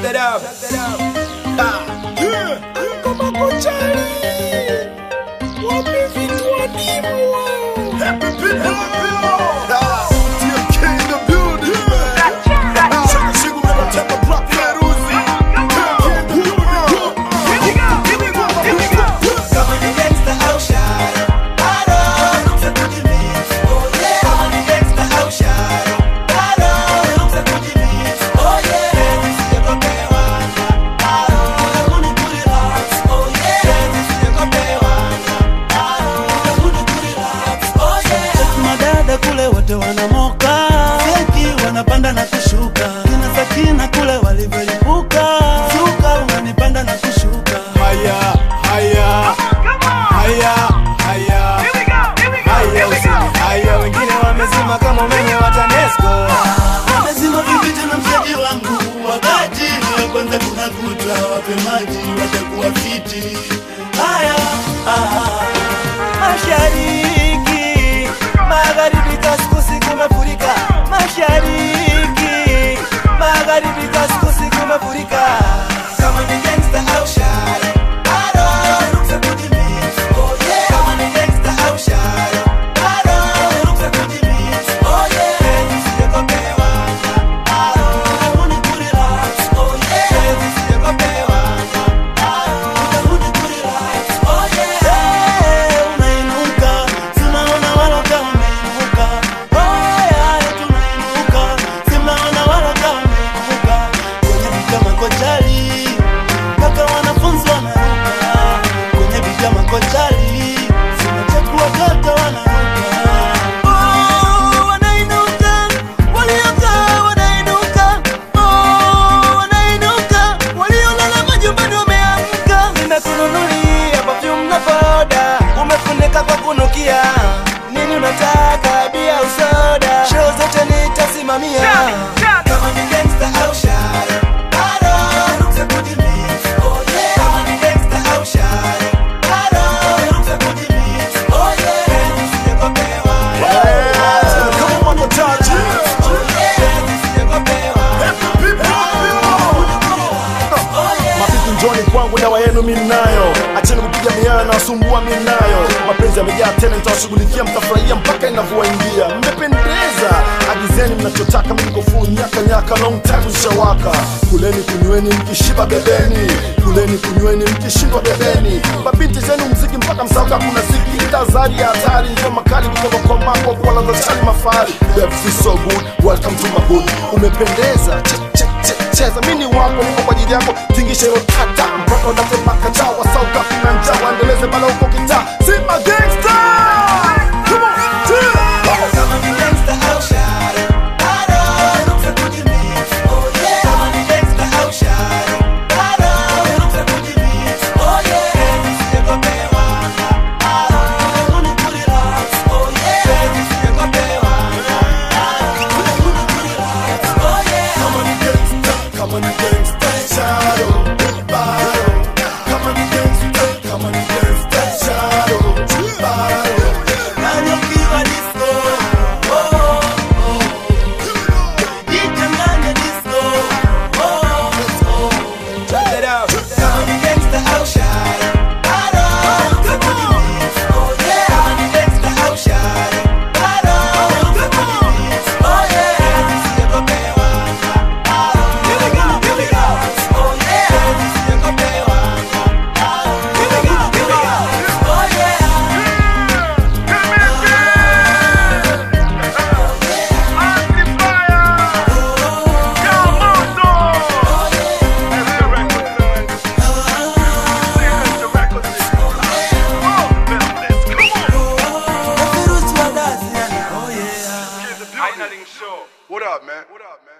that up. Kama kuchali wapi vitu adimu. Happy people. TMK in the building, man. Check the single man, check the block, Feruzi. Kama ni gangsta au sharo, bado ruksa kujimix. Oh yeah. Kama ni gangsta au sharo, bado ruksa kujimix. Oh yeah. Penzi sijakopewa, bado hakuna kurelax. Oh yeah. Penzi sijakopewa, bado hakuna kurelax. Oh yeah. Madada kule wote wanamoka, feki wanapanda na kushuka. Kina Sakina kule walivyolipuka, suka unanipanda na kushuka. Haya, haya, haya, haya. Haya, usini haya, wengine wamezima kama umeme wa TANESCO. Wamezima vipi tena mshikaji wangu, wakati ya kwanza kuna kuta, wape maji watakuwa fiti. Haya, mashariki, magharibi, kaskazini kumefurika. Mashariki, magharibi, kaskazini kumefurika. Kama ni gangsta au sharo, bado ruksa kujimix. Oh yeah. Kama ni gangsta au sharo, bado ruksa kujimix. Oh yeah. Penzi sijakopewa, bado hakuna kurelax. Oh yeah. Penzi sijakopewa, bado hakuna kurelax. Oh yeah. Unainuka, tunaona wala kama umeinuka. Oya, tunainuka, tunaona wala kama umeinuka. Kwenye vijama kochali, mpaka wanafunzi wanaruka. Kwenye vijama kochali, zinachekua kata wanaruka. Oh, wanainuka, walioka wanainuka. Oh, wanainuka, waliolala majumbani wameamka. Nimekununulia perfume na poda, umefunika kwa kunukia. Nini unataka, bia au soda? Show zote nitasimamia. Kama ni gangsta au sharo, bado ruksa kujimix. Oh yeah. Kama ni gangsta au sharo, bado ruksa kujimix. Oh yeah. Penzi sijakopewa, Come on, Mataji. oh yeah. Penzi sijakopewa, Happy people. oh yeah. Mapitu njoni kwangu, dawa yenu minayo. Acheni kupiga miayo na wasumbua minayo. Mapenzi yamejaa tena, nitawashughulikia, mtafurahia mpaka inavyoingia. Mmependeza, agizeni mnachotaka, mimi niko full nyaka long time nishawaka. Kuleni kunyweni mkishiba bebeni, kuleni kunyweni mkishindwa bebeni. Mabinti zenu mziki mpaka msauka, kuna ziki itazari ya hatari. Ngoma kali kutoka kwa mako kwa ladha chali mafari. Babes is so good, welcome to my hood. Umependeza, cheza mini wako, niko kwa ajili yako. Tingisha hilo tata, mpaka unasema kacha. Wasauka kuna njaa, waendeleze bala uko kitaa. Sima gangsta. Come on, yeah. Kama ni gangsta au sharo, bado ruksa kujimix. Oh yeah. Kama ni gangsta au sharo, bado ruksa kujimix. Oh yeah. Penzi sijakopewa, bado hakuna kurelax. Oh yeah. Penzi sijakopewa, bado hakuna kurelax. Oh yeah. Kama ni gangsta, kama ni gangsta, shadow, bado. Kama ni gangsta, kama ni gangsta, shadow, bado. Nani ukiwa disco, oh, oh. Jichanganya disco, oh, oh. Check that out. Kama ni gangsta au sharo, bado ruksa kujimix. Oh yeah. Kama ni gangsta au sharo, bado ruksa kujimix. Oh yeah. Penzi sijakopewa, bado hakuna kurelax. Oh yeah. Penzi sijakopewa, bado hakuna kurelax. Oh yeah. Feruzi wa Dazi, oh yeah. What up, man? What up, man?